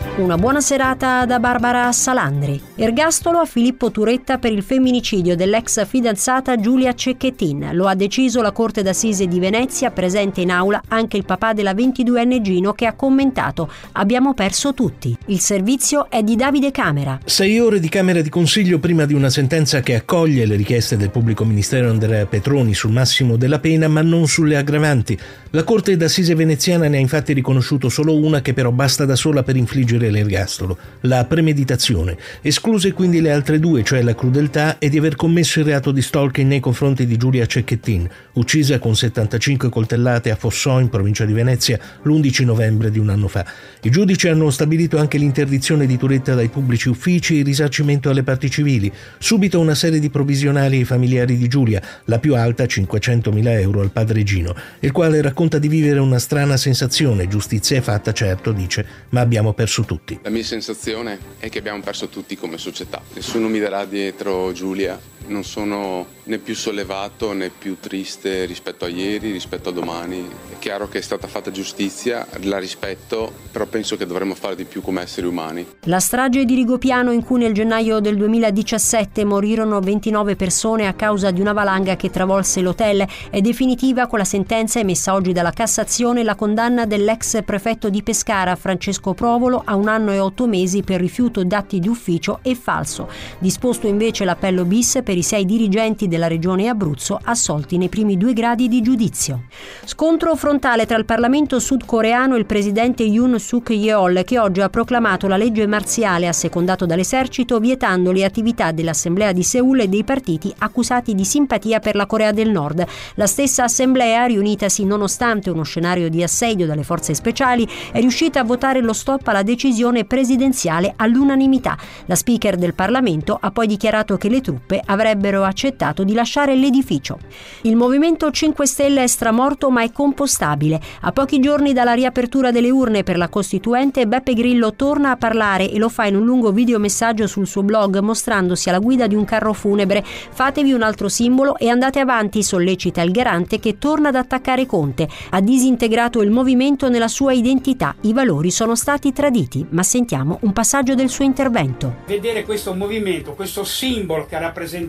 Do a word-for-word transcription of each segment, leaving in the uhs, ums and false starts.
Una buona serata da Barbara Salandri. Ergastolo a Filippo Turetta per il femminicidio dell'ex fidanzata Giulia Cecchettin. Lo ha deciso la Corte d'Assise di Venezia, presente in aula anche il papà della ventiduenne Gino, che ha commentato: abbiamo perso tutti. Il servizio è di Davide Camera. Sei ore di Camera di Consiglio prima di una sentenza che accoglie le richieste del pubblico ministero Andrea Petroni sul massimo della pena, ma non sulle aggravanti. La Corte d'Assise veneziana ne ha infatti riconosciuto solo una, che però basta da sola per infliggere l'ergastolo: la premeditazione. Escluse quindi le altre due, cioè la crudeltà e di aver commesso il reato di stalking nei confronti di Giulia Cecchettin, uccisa con settantacinque coltellate a Fossò, in provincia di Venezia, l'undici novembre di un anno fa. I giudici hanno stabilito anche l'interdizione di Turetta dai pubblici uffici e il risarcimento alle parti civili. Subito una serie di provvisionali ai familiari di Giulia, la più alta cinquecentomila euro al padre Gino, il quale racconta di vivere una strana sensazione. Giustizia è fatta, certo, dice, ma abbiamo perso tutti. La mia sensazione è che abbiamo perso tutti come società. Nessuno mi darà dietro Giulia. Non sono né più sollevato né più triste rispetto a ieri, rispetto a domani. È chiaro che è stata fatta giustizia, la rispetto, però penso che dovremmo fare di più come esseri umani. La strage di Rigopiano, in cui nel gennaio del duemiladiciassette morirono ventinove persone a causa di una valanga che travolse l'hotel, è definitiva con la sentenza emessa oggi dalla Cassazione, la condanna dell'ex prefetto di Pescara Francesco Provolo a un anno e otto mesi per rifiuto d'atti di ufficio e falso. Disposto invece l'appello bis per i sei dirigenti della regione Abruzzo assolti nei primi due gradi di giudizio. Scontro frontale tra il Parlamento sudcoreano e il presidente Yoon Suk Yeol, che oggi ha proclamato la legge marziale assecondato dall'esercito, vietando le attività dell'Assemblea di Seul e dei partiti accusati di simpatia per la Corea del Nord. La stessa Assemblea, riunitasi nonostante uno scenario di assedio dalle forze speciali, è riuscita a votare lo stop alla decisione presidenziale all'unanimità. La speaker del Parlamento ha poi dichiarato che le truppe avrebbero accettato di lasciare l'edificio. Il Movimento cinque Stelle è stramorto ma è compostabile. A pochi giorni dalla riapertura delle urne per la Costituente, Beppe Grillo torna a parlare e lo fa in un lungo videomessaggio sul suo blog, mostrandosi alla guida di un carro funebre. Fatevi un altro simbolo e andate avanti, sollecita il garante, che torna ad attaccare Conte. Ha disintegrato il movimento nella sua identità. I valori sono stati traditi, ma sentiamo un passaggio del suo intervento. Vedere questo movimento, questo simbolo che ha rappresentato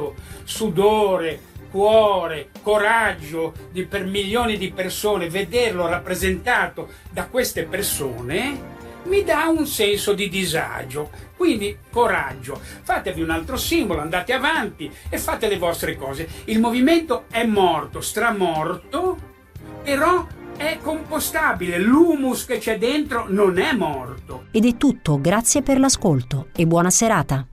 sudore, cuore, coraggio di, per milioni di persone, vederlo rappresentato da queste persone mi dà un senso di disagio. Quindi coraggio, fatevi un altro simbolo, andate avanti e fate le vostre cose. Il movimento è morto, stramorto, però è compostabile, l'humus che c'è dentro non è morto. Ed è tutto, grazie per l'ascolto e buona serata.